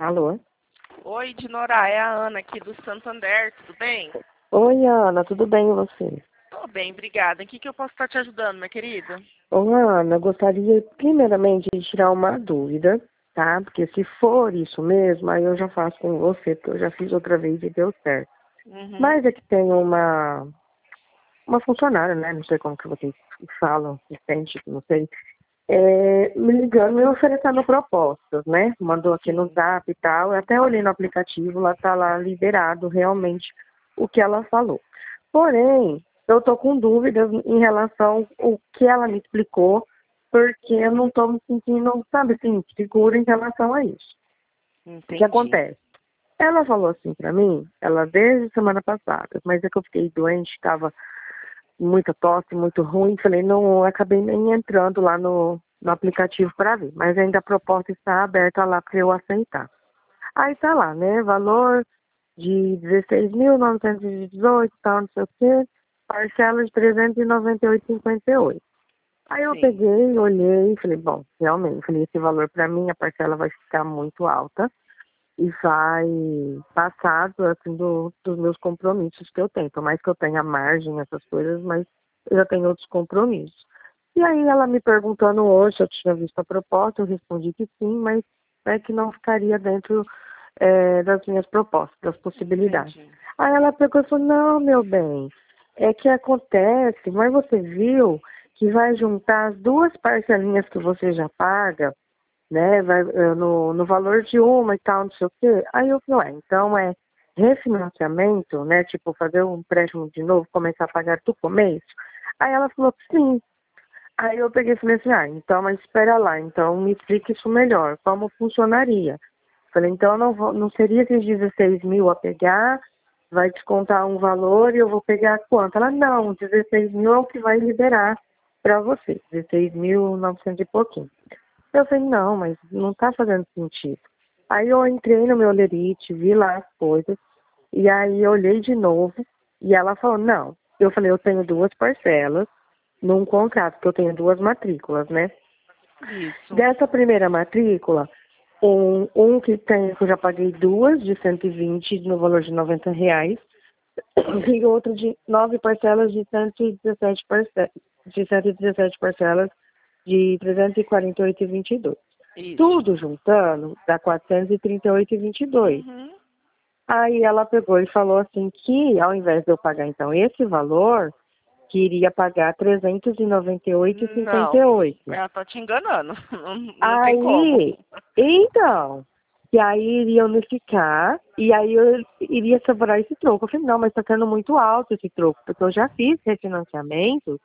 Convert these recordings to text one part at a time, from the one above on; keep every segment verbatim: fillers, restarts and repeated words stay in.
Alô? Oi, Dinora, é a Ana aqui do Santander, tudo bem? Oi, Ana, tudo bem e você? Tô bem, obrigada. Em que, que eu posso estar te ajudando, minha querida? Ô, Ana, eu gostaria primeiramente de tirar uma dúvida, tá? Porque se for isso mesmo, aí eu já faço com você, porque eu já fiz outra vez e deu certo. Uhum. Mas é que tem uma, uma funcionária, né? Não sei como que vocês falam, assistente, não sei. É, me ligando, me oferecendo propostas, né? Mandou aqui no Zap e tal. Eu até olhei no aplicativo, lá tá lá liberado realmente o que ela falou. Porém, eu tô com dúvidas em relação ao que ela me explicou, porque eu não tô me sentindo, sabe assim, segura em relação a isso. O que Entendi. acontece? Ela falou assim pra mim, ela desde semana passada, mas é que eu fiquei doente, estava muita tosse, muito ruim, falei, não, acabei nem entrando lá no, no aplicativo para ver, mas ainda a proposta está aberta lá para eu aceitar. Aí tá lá, né, valor de dezesseis mil novecentos e dezoito, tal, não sei o quê, parcela de trezentos e noventa e oito vírgula cinquenta e oito. Aí eu Sim. peguei, olhei e falei, bom, realmente, falei, esse valor para mim, a parcela vai ficar muito alta e vai passar assim, do, dos meus compromissos que eu tenho. Por mais que eu tenha margem, essas coisas, mas eu já tenho outros compromissos. E aí ela me perguntando hoje se eu tinha visto a proposta, eu respondi que sim, mas é que não ficaria dentro é, das minhas propostas, das possibilidades. Entendi. Aí ela pegou e falou, não, meu bem, é que acontece, mas você viu que vai juntar as duas parcelinhas que você já paga, né, vai, eh, no, no valor de uma e tal, não sei o quê. Aí eu falei, ué, então é refinanciamento, né, tipo fazer um empréstimo de novo, começar a pagar do começo? Aí ela falou que sim. Aí eu peguei e falei assim, ah, então, mas espera lá, então me explique isso melhor, como funcionaria. Falei, então não, vou, não seria esses dezesseis mil a pegar, vai descontar um valor e eu vou pegar quanto? Ela, não, dezesseis mil é o que vai liberar para você, dezesseis mil e novecentos e pouquinho. Eu falei, não, mas não está fazendo sentido. Aí eu entrei no meu Lerite, vi lá as coisas, e aí eu olhei de novo, e ela falou, não. Eu falei, eu tenho duas parcelas num contrato, porque eu tenho duas matrículas, né? Isso. Dessa primeira matrícula, um, um que tem, que eu já paguei duas, de cento e vinte, no valor de noventa reais, e outro de nove parcelas de cento e dezessete parcelas, de cento e dezessete parcelas de trezentos e quarenta e oito vírgula vinte e dois. Isso. Tudo juntando dá quatrocentos e trinta e oito vírgula vinte e dois. Uhum. Aí ela pegou e falou assim que ao invés de eu pagar então esse valor, que iria pagar trezentos e noventa e oito vírgula cinquenta e Não, oito. ela tá te enganando. Não, não tem como. Aí, então, que aí iria unificar e aí eu iria sobrar esse troco. Eu falei, não, mas está sendo muito alto esse troco, porque eu já fiz refinanciamento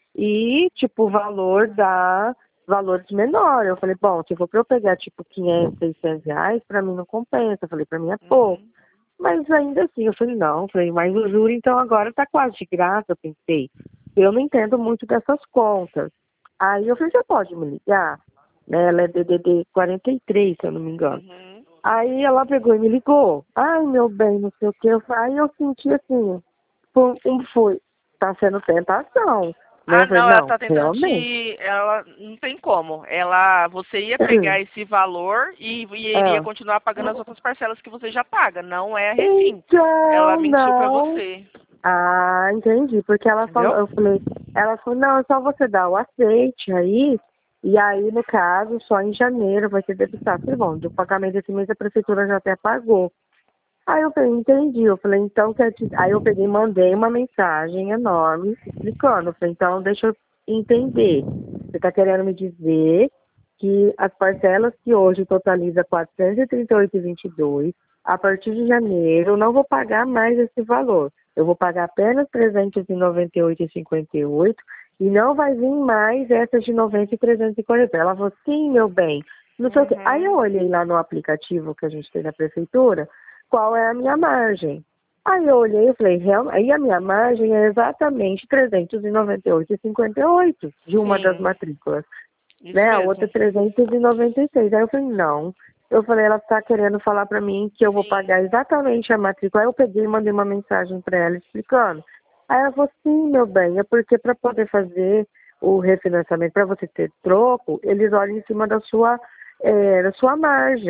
e, tipo, o valor dá valores menores. Eu falei, bom, se for para eu pegar, tipo, quinhentos, seiscentos reais, para mim não compensa. Eu falei, para mim é pouco. Uhum. Mas ainda assim, eu falei, não, eu falei, mas o juro, então, agora tá quase de graça, eu pensei. Eu não entendo muito dessas contas. Aí eu falei, você pode me ligar? Né? Ela é D D D quarenta e três, se eu não me engano. Uhum. Aí ela pegou e me ligou. Ai, meu bem, não sei o que. Eu falei, aí eu senti assim, foi, um foi, tá sendo tentação. Né? Ah, Eu falei, não, ela não, tá tentando realmente. te. Ela não tem como. Ela, você ia pegar esse valor e, e iria Ah. continuar pagando as outras parcelas que você já paga. Não é refim. Ela Então, mentiu pra não. você. Ah, entendi. Porque ela falou, Entendeu? eu falei, ela falou, não, é só você dar o aceite aí, e aí, no caso, só em janeiro vai ser debitado. Eu falei, bom, do pagamento desse mês a prefeitura já até pagou. Aí eu falei, entendi. Eu falei, então, quer dizer... Aí eu peguei e mandei uma mensagem enorme explicando. Eu falei, então, deixa eu entender. Você está querendo me dizer que as parcelas que hoje totaliza quatrocentos e trinta e oito vírgula vinte e dois, a partir de janeiro eu não vou pagar mais esse valor. Eu vou pagar apenas trezentos e noventa e oito vírgula cinquenta e oito e não vai vir mais essas de noventa e trezentos e quarenta. Ela falou, sim, meu bem. Não sei o quê. Aí eu Uhum. olhei lá no aplicativo que a gente tem na prefeitura, qual é a minha margem. Aí eu olhei e falei, real, aí a minha margem é exatamente trezentos e noventa e oito vírgula cinquenta e oito de uma das Sim, matrículas, isso né? A outra mesmo. é trezentos e noventa e seis. Aí eu falei, não. Eu falei, ela está querendo falar para mim que eu vou Sim. pagar exatamente a matrícula. Aí eu peguei e mandei uma mensagem para ela explicando. Aí ela falou, sim, meu bem, é porque para poder fazer o refinanciamento, para você ter troco, eles olham em cima da sua, é, da sua margem.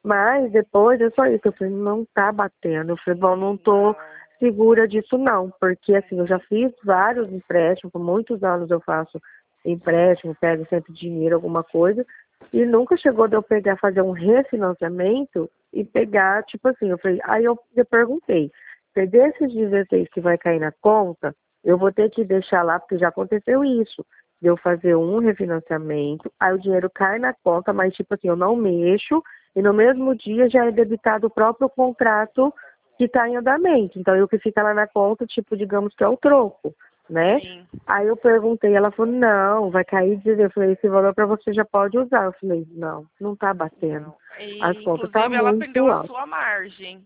Mas depois é só isso. Eu falei, não tá batendo. Eu falei, bom, não tô segura disso não. Porque assim, eu já fiz vários empréstimos, por muitos anos eu faço empréstimo, pego sempre dinheiro, alguma coisa. E nunca chegou de eu pegar, fazer um refinanciamento e pegar, tipo assim, eu falei, aí eu, eu perguntei, se desses dezesseis que vai cair na conta, eu vou ter que deixar lá, porque já aconteceu isso, de eu fazer um refinanciamento, aí o dinheiro cai na conta, mas tipo assim, eu não mexo, e no mesmo dia já é debitado o próprio contrato que está em andamento. Então, o que fica lá na conta, tipo, digamos que é o troco, né? Sim. Aí eu perguntei, ela falou, não, vai cair, eu falei, esse valor para você já pode usar. Eu falei, não, não tá batendo. Não. E, As contas tá inclusive, ela perdeu muito a altas. sua margem.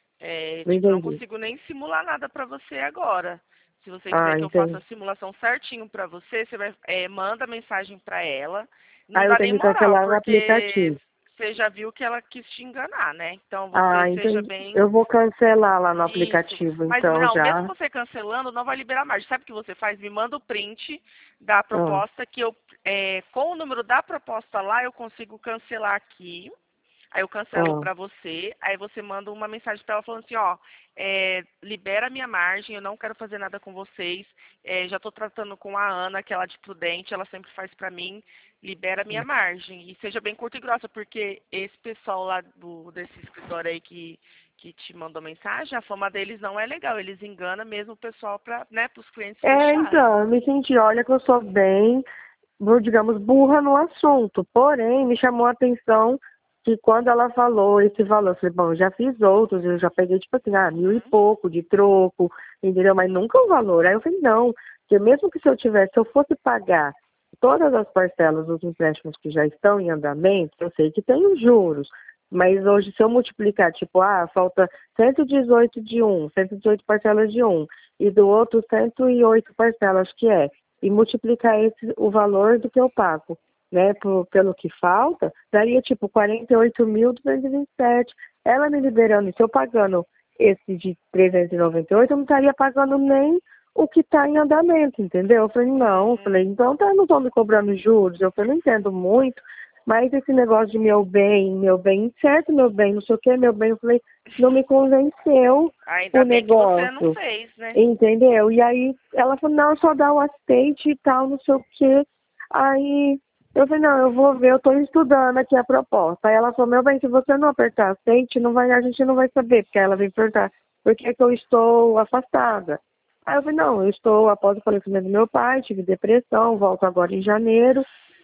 É, Não tipo, eu não entendi. consigo nem simular nada para você agora. Se você quiser Ah, que eu faça entendi. a simulação certinho para você, você vai, é, manda mensagem para ela. Não Aí eu dá tenho nem que moral, cancelar no porque aplicativo. você já viu que ela quis te enganar, né? Então você Ah, seja entendi. bem Eu vou cancelar lá no isso. aplicativo, Mas então, não, mesmo já. você cancelando, não vai liberar margem. Sabe o que você faz? Me manda o print da Ah, proposta que eu, é, com o número da proposta lá, eu consigo cancelar aqui. Aí eu cancelo ah. para você, aí você manda uma mensagem para ela falando assim, ó, é, libera a minha margem, eu não quero fazer nada com vocês, é, já estou tratando com a Ana, que ela é de Prudente, ela sempre faz para mim, libera a minha margem. E seja bem curta e grossa, porque esse pessoal lá do, desse escritório aí que, que te mandou mensagem, a fama deles não é legal, eles enganam mesmo o pessoal para, né, os clientes É, fecharem. então, eu me senti, olha que eu sou bem, vou, digamos, burra no assunto. Porém, me chamou a atenção que quando ela falou esse valor, eu falei, bom, eu já fiz outros, eu já peguei, tipo assim, ah, mil e pouco de troco, entendeu? Mas nunca o valor. Aí eu falei, não, porque mesmo que se eu tivesse, se eu fosse pagar todas as parcelas dos empréstimos que já estão em andamento, eu sei que tem os juros, mas hoje se eu multiplicar, tipo, ah, falta cento e dezoito de um, cento e dezoito parcelas de um, e do outro cento e oito parcelas que é, e multiplicar esse, o valor do que eu pago, né, por, pelo que falta, daria tipo quarenta e oito mil duzentos e vinte e sete. Ela me liberando, se eu pagando esse de trezentos e noventa e oito, eu não estaria pagando nem o que está em andamento, entendeu? Eu falei, não, eu falei, então tá, não estão me cobrando juros, eu falei, não entendo muito, mas esse negócio de meu bem, meu bem, certo, meu bem, não sei o que, meu bem, eu falei, não me convenceu o Ainda bem que você não negócio. fez, né? Entendeu? E aí ela falou, não, só dá o aceite e tal, não sei o quê. Aí eu falei, não, eu vou ver, eu estou estudando aqui a proposta. Aí ela falou, meu bem, se você não apertar aceite, não vai, a gente não vai saber, porque aí ela veio perguntar por que, que eu estou afastada. Aí eu falei, não, eu estou após o falecimento do meu pai, tive depressão, volto agora em janeiro,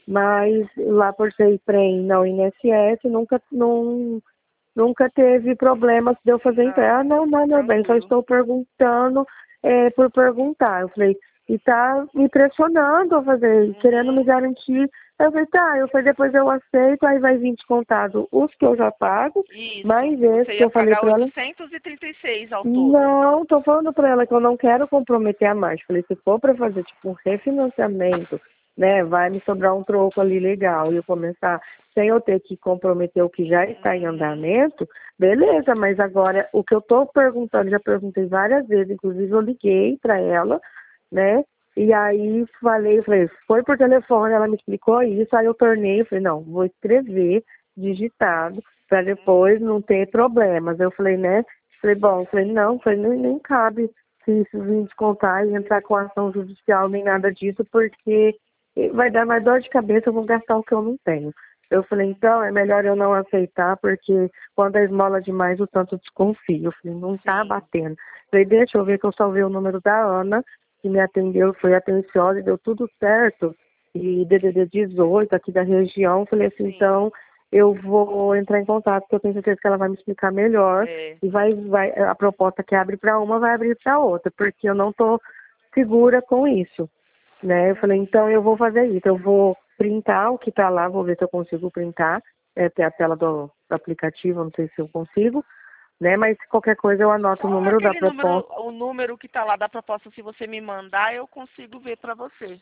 mas lá por ser prem não I N S S, nunca, não, nunca teve problemas de eu fazer entrega. Ah, Não, não, não, meu bem, só tranquilo. estou perguntando é, por perguntar. Eu falei, e tá me pressionando a fazer, querendo me Uhum. garantir. Eu falei, tá, eu falei, depois eu aceito, aí vai vir descontado os que eu já pago, Isso. mais esse Você que ia eu falei pagar para ela. oitocentos e trinta e seis ao todo. Não, tô falando para ela que eu não quero comprometer a mais. Falei, se for para fazer tipo um refinanciamento, né, vai me sobrar um troco ali legal e eu começar sem eu ter que comprometer o que já está em Uhum. andamento, beleza, mas agora o que eu tô perguntando, já perguntei várias vezes, inclusive eu liguei para ela, né, e aí falei, falei, foi por telefone, ela me explicou isso, aí eu tornei, eu falei, não, vou escrever digitado para depois não ter problemas. Eu falei, né, falei, bom, falei, não, falei, nem, nem cabe se isso vir descontar e entrar com ação judicial nem nada disso, porque vai dar mais dor de cabeça, eu vou gastar o que eu não tenho. Eu falei, então é melhor eu não aceitar, porque quando é esmola demais, o tanto eu desconfio. Eu falei, não tá Sim. batendo. Falei, deixa eu ver que eu salvei o número da Ana, que me atendeu, foi atenciosa e deu tudo certo. E D D D dezoito aqui da região. Falei assim, Sim. então eu vou entrar em contato, porque eu tenho certeza que ela vai me explicar melhor. É. E vai, vai, a proposta que abre para uma vai abrir para outra, porque eu não estou segura com isso, né? Eu falei, então eu vou fazer isso, eu vou printar o que está lá, vou ver se eu consigo printar, é, ter a tela do, do aplicativo, não sei se eu consigo, né? Mas qualquer coisa eu anoto o Só número da aquele número, proposta. o número que tá lá da proposta, se você me mandar, eu consigo ver para você.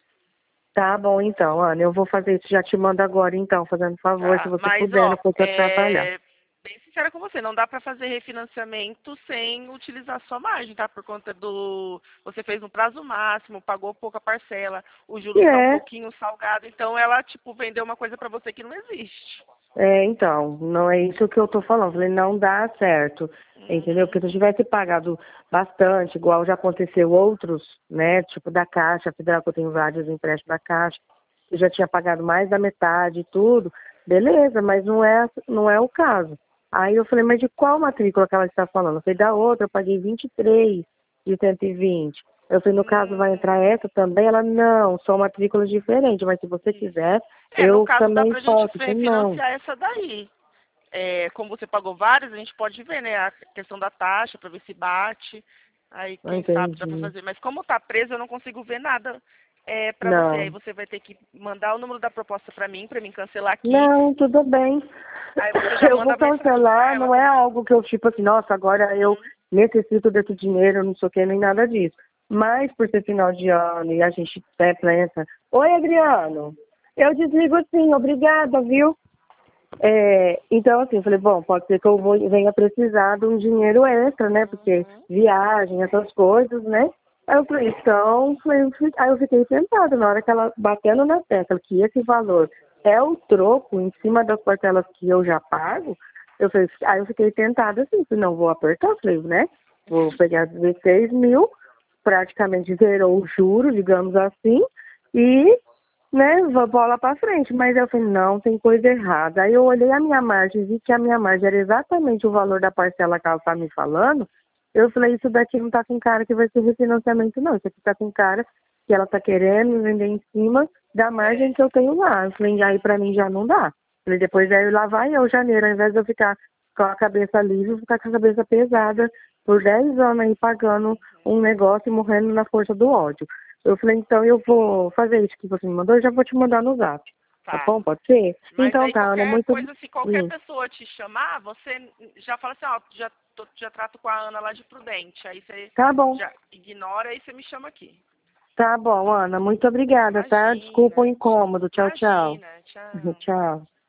Tá bom, então, Ana, eu vou fazer isso, já te mando agora, então, fazendo favor, se Tá? você Mas, puder, ó, não for para trabalhar. é bem sincera com você, não dá para fazer refinanciamento sem utilizar sua margem, tá? Por conta do... Você fez no prazo máximo, pagou pouca parcela, o E juros está um é, pouquinho salgado, então ela, tipo, vendeu uma coisa para você que não existe. É, então, não é isso que eu tô falando. Falei, não dá certo, entendeu? Uhum. Porque se eu tivesse pagado bastante, igual já aconteceu outros, né? Tipo da Caixa Federal, que eu tenho vários empréstimos da Caixa, eu já tinha pagado mais da metade e tudo, beleza, mas não é, não é o caso. Aí eu falei, mas de qual matrícula que ela está falando? Eu falei, da outra, eu paguei vinte e três de cento e vinte. Eu falei, no caso vai entrar Hum, essa também? Ela, não, são matrículas diferentes, mas se você isso. quiser, É, no eu caso dá também pra gente posso. Eu fe- falei, não. financiar essa daí. É, como você pagou várias, a gente pode ver, né, a questão da taxa para ver se bate. Aí, Não quem sabe dá para entendi. fazer. Mas como tá preso, eu não consigo ver nada é, para você. Aí Não. você vai ter que mandar o número da proposta para mim, para mim cancelar aqui. Não, tudo bem. Aí você já Eu vou manda a mensagem para cancelar, ela não é também. algo que eu, tipo assim, nossa, agora eu Uhum. necessito desse dinheiro, não sei o que, nem nada disso. Mas por ser final de ano e a gente é pensa, oi Adriano, eu desligo sim, obrigada, viu? É, então, assim, eu falei, bom, pode ser que eu vou, venha precisar de um dinheiro extra, né? Porque Uhum. viagem, essas coisas, né? Aí eu falei, então, falei, eu fi- aí eu fiquei sentada na hora que ela batendo na tecla que esse valor é o troco em cima das parcelas que eu já pago, eu falei, aí eu fiquei tentada assim, falei, não vou apertar, eu falei, né? Vou pegar dezesseis mil, praticamente zerou o juro, digamos assim, e né, vou bola pra frente. Mas eu falei, não, tem coisa errada. Aí eu olhei a minha margem e vi que a minha margem era exatamente o valor da parcela que ela tá me falando. Eu falei, isso daqui não tá com cara que vai ser refinanciamento, não. Isso aqui tá com cara que ela tá querendo me vender em cima da margem É. que eu tenho lá. Eu falei, aí pra mim já não dá. Eu falei, depois aí lá vai eu, janeiro, ao invés de eu ficar com a cabeça livre, eu vou ficar com a cabeça pesada por dez anos aí pagando um negócio e morrendo na força do ódio. Eu falei, então eu vou fazer isso que você me mandou, eu já vou te mandar no zap. Tá Tá. bom? Pode ser? Mas Então aí tá, Ana, qualquer muito. coisa, se qualquer Hum, pessoa te chamar, você já fala assim, ó, já, tô- já trato com a Ana lá de Prudente. Aí você tá bom. já ignora e você me chama aqui. Tá bom, Ana. Muito obrigada, tá? Desculpa o Imagina, incômodo. Tchau, tchau. imagina. Tchau. Tchau.